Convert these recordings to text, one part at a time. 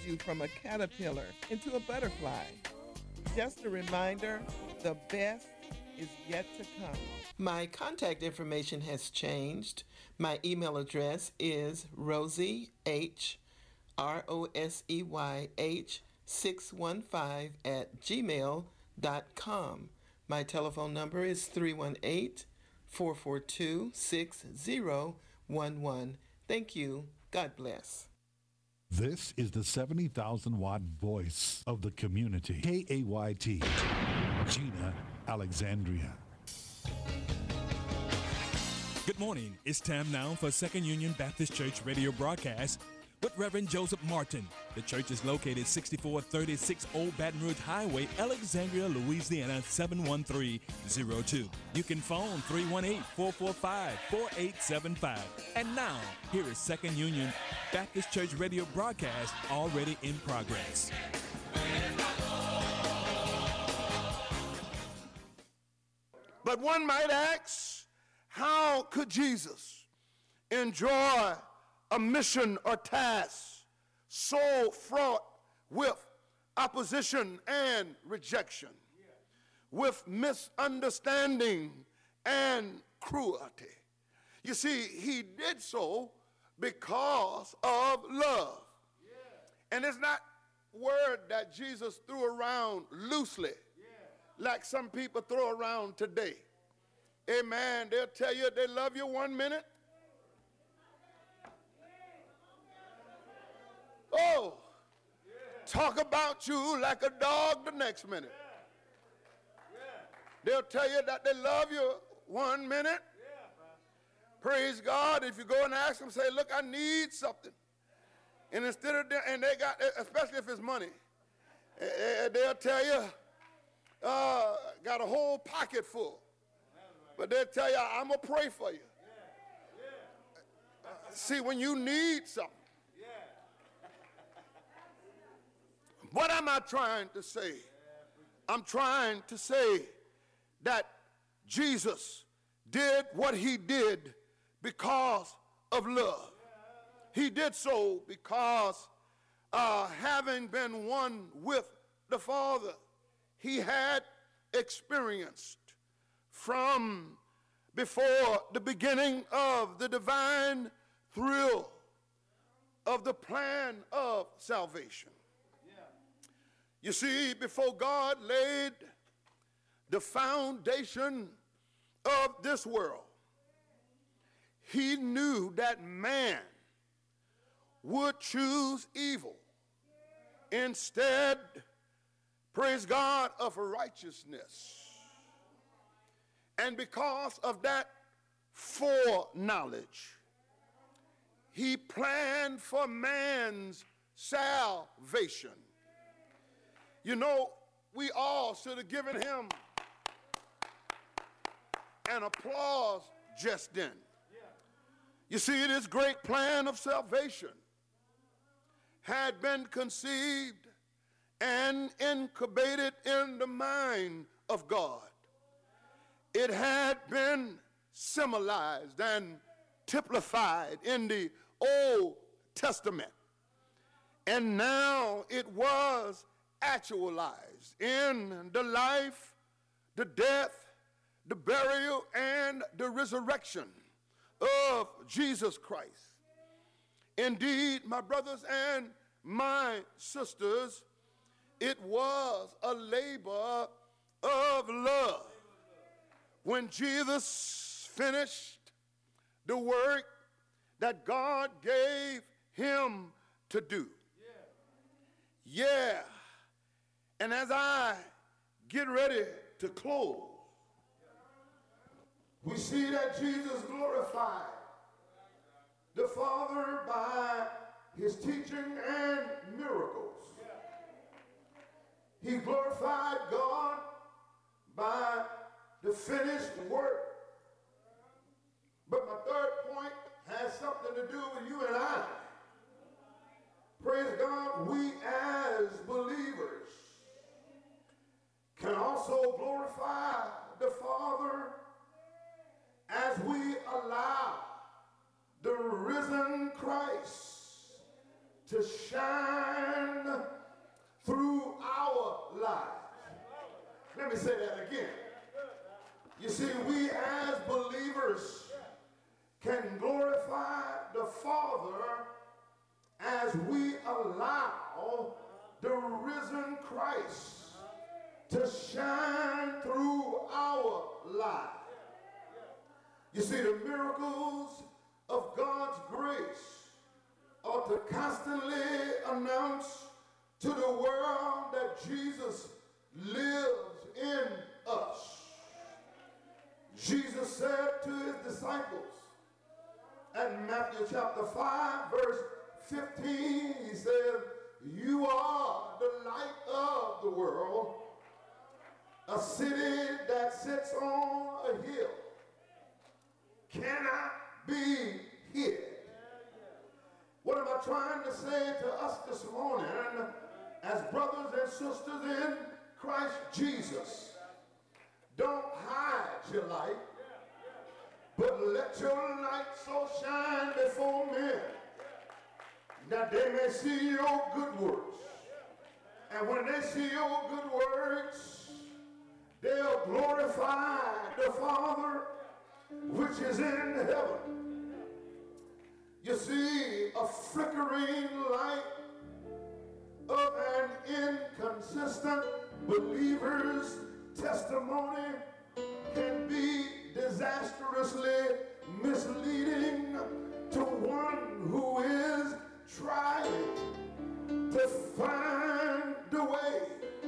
you from a caterpillar into a butterfly. Just a reminder, the best is yet to come. My contact information has changed. My email address is RosieH615 My telephone number is 318-442-6011. Thank you. God bless. This is the 70,000-watt voice of the community. KAYT, Gina, Alexandria. Good morning. It's time now for Second Union Baptist Church radio broadcast with Reverend Joseph Martin. The church is located 6436 Old Baton Rouge Highway, Alexandria, Louisiana 71302. You can phone 318-445-4875. And now, here is Second Union Baptist Church radio broadcast already in progress. But one might ask, how could Jesus enjoy a mission or task so fraught with opposition and rejection, with misunderstanding and cruelty? You see, he did so because of love. And it's not word that Jesus threw around loosely like some people throw around today. Amen. They'll tell you they love you one minute. Oh, talk about you like a dog the next minute. They'll tell you that they love you one minute. Praise God. If you go and ask them, say, look, I need something. And instead of, and they got, especially if it's money, they'll tell you, got a whole pocket full. But they'll tell you, I'm going to pray for you. See, when you need something. What am I trying to say? I'm trying to say that Jesus did what he did because of love. He did so because having been one with the Father, he had experienced from before the beginning of the divine thrill of the plan of salvation. You see, before God laid the foundation of this world, he knew that man would choose evil instead, praise God, of righteousness. And because of that foreknowledge, he planned for man's salvation. You know, we all should have given him an applause just then. You see, this great plan of salvation had been conceived and incubated in the mind of God. It had been symbolized and typified in the Old Testament. And now it was actualized in the life, the death, the burial, and the resurrection of Jesus Christ. Indeed, my brothers and my sisters, it was a labor of love when Jesus finished the work that God gave him to do. Yeah. And as I get ready to close, we see that Jesus glorified the Father by his teaching and miracles. He glorified God by the finished work. But my third point has something to do with you and I. Praise God, we as believers can also glorify the Father as we allow the risen Christ to shine Let me say that again. You see, we as believers can glorify the Father as we allow the risen Christ to shine through our lives. You see, the miracles of God's grace ought to constantly announce to the world that Jesus lives in us. Jesus said to his disciples at Matthew chapter 5, verse 15, he said, "You are the light of the world. A city that sits on a hill cannot be hid." What am I trying to say to us this morning as brothers and sisters in Christ Jesus? Don't hide your light, but let your light so shine before men that they may see your good works. And when they see your good works, they'll glorify the Father which is in heaven. You see, a flickering light of an inconsistent believer's testimony can be disastrously misleading to one who is trying to find the way.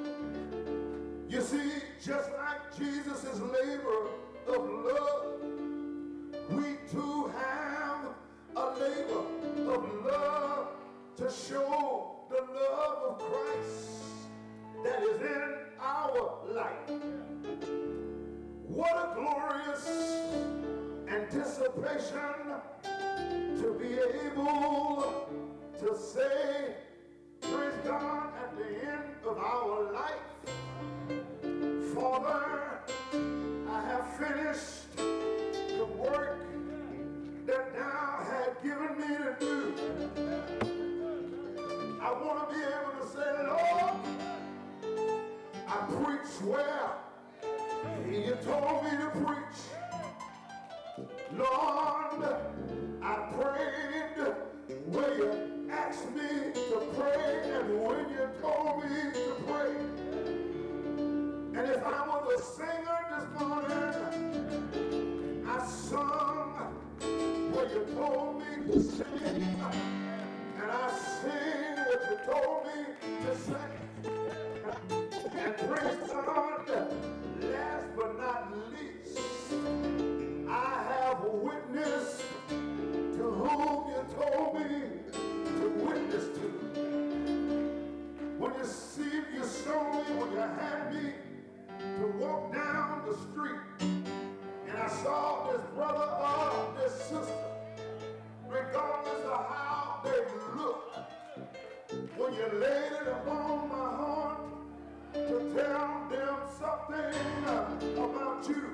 You see, just like Jesus' labor of love, we too have a labor of love to show the love of Christ that is in our life. What a glorious anticipation to be able to say, praise God, at the end of our life, Father, I have finished the work that thou had given me to do. I want to be able to say, Lord, I preach where you told me to preach. Lord, I prayed where you asked me to pray and when you told me to pray. And if I was a singer this morning, I sung where you told me to sing. And I sing what you told me to sing. And praise God, last but not least, I have a witness to whom you told me to witness to. When you see, you saw me, when you had me to walk down the street, and I saw this brother or this sister, regardless of how they look, when you laid it upon my heart to tell them something about you,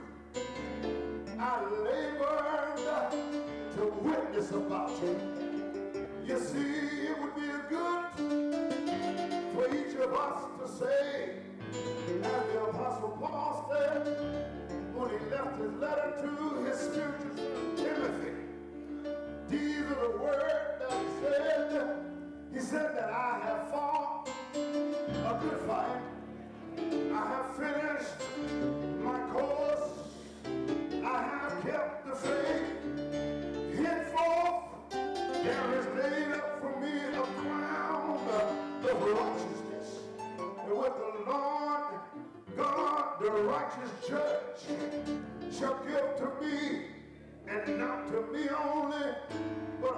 I labored to witness about you. You see, it would be good for each of us to say, as the Apostle Paul said when he left his letter to his spiritual son Timothy, these are the words that he said. He said that I have fought a good fight. I have finished my course. I have kept the faith. Henceforth, there is laid up for me a crown of righteousness, with the Lord God, the righteous judge, shall give to me, and not to me only, but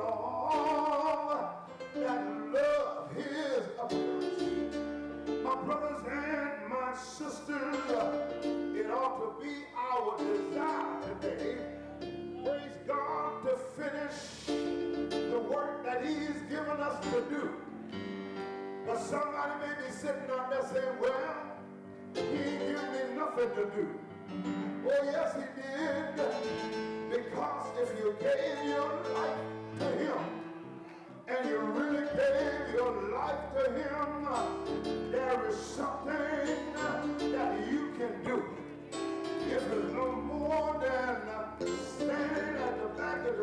all that love his appearance. My brothers and my sisters, it ought to be our desire today, praise God, to finish the work that he's given us to do. But somebody may be sitting out there saying, well, he ain't given me nothing to do. Oh, yes, he did. Because if you gave your life to him, and you really gave your life to him, there is something that you can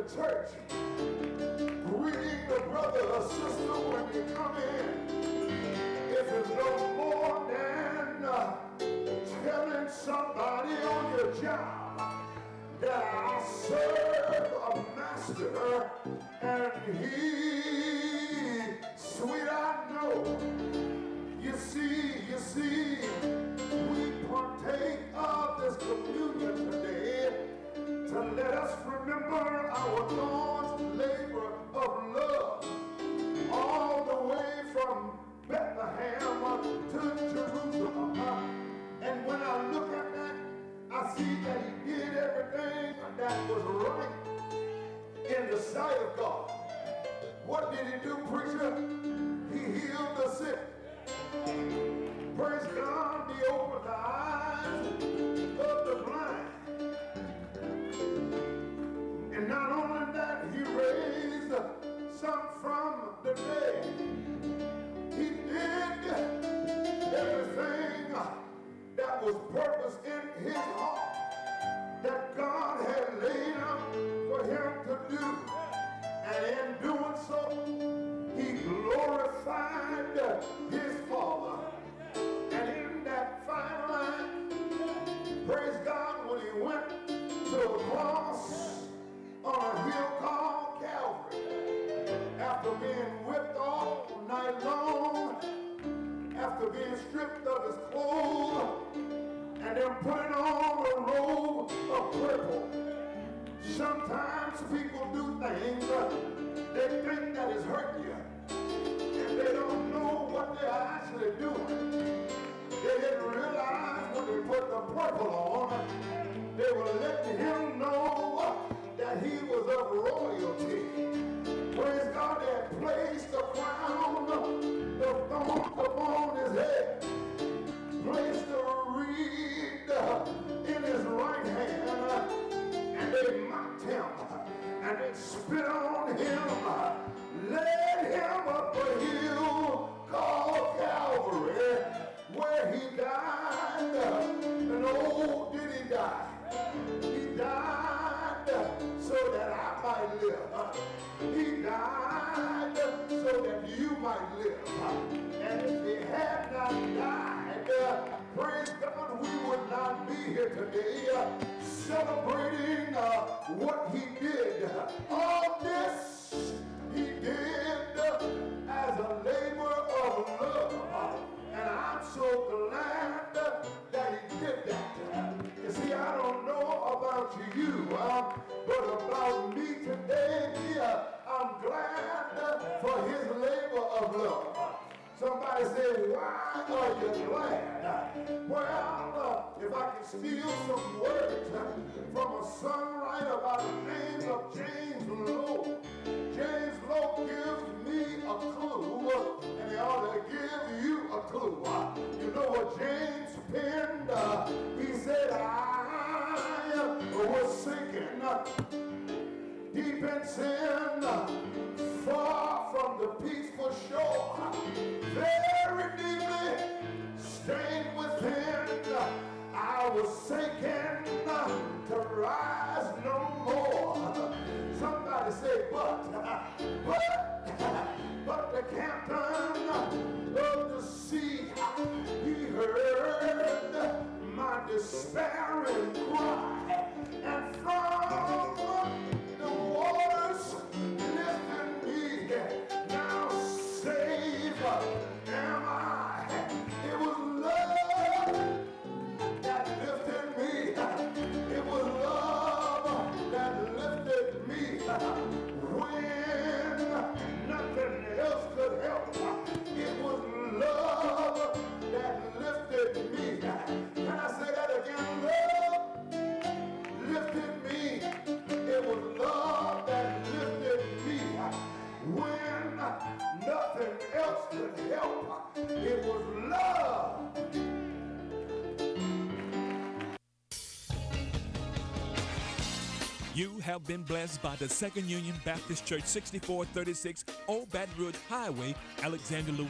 the church, greeting the brother or sister when you come in, if it's no more than telling somebody on your job that I serve a master and he, sweet I know. You see, we partake of this communion today to let us remember our Lord's labor of love all the way from Bethlehem to Jerusalem. And when I look at that, I see that he did everything that was right in the sight of God. What did he do, preacher? He healed the sick. Praise God, he opened the eyes of the blind. And not only that, he raised some from the dead. He did everything that was purpose in his heart that God had laid out for him to do. And in doing so, he glorified his Father. And in that final line, praise God, when he went to a cross on a hill called Calvary, after being whipped all night long, after being stripped of his clothes, and then putting on a robe of purple. Sometimes people do things, they think that is hurting you, and they don't know what they're actually doing. They didn't realize when they put the purple on, they were letting him know that he was of royalty. Praise God, they had placed the crown of thorns upon his head, placed a reed in his right hand, and they mocked him, and they spit on him, led him up a hill called Calvary, where he died. And oh, did he die? He died so that I might live. He died so that you might live. And if he had not died, praise God, we would not be here today celebrating what he did. All this he did as a labor of love. And I'm so glad that he did that. You see, I don't know about you, but about me today, I'm glad for his labor of love. Somebody say, why are you glad? Well, if I can steal some words from a songwriter by the name of James Lowe. James Lowe gives me a clue, and he ought to give you a clue. You know what James penned? He said, I was sinking deep in sin, far from the peaceful shore, very deeply stained within. I was sinking to rise no more. Somebody say, but the captain of the sea, he heard my despairing cry, and from the waters lifted me. Now saved am I. It was love that lifted me. It was love that lifted me when nothing else could help. It was love that lifted me. Can I say that again? Love lifted me. It was love that lifted me when nothing else could help. It was love. You have been blessed by the Second Union Baptist Church, 6436 Old Baton Rouge Highway, Alexandria,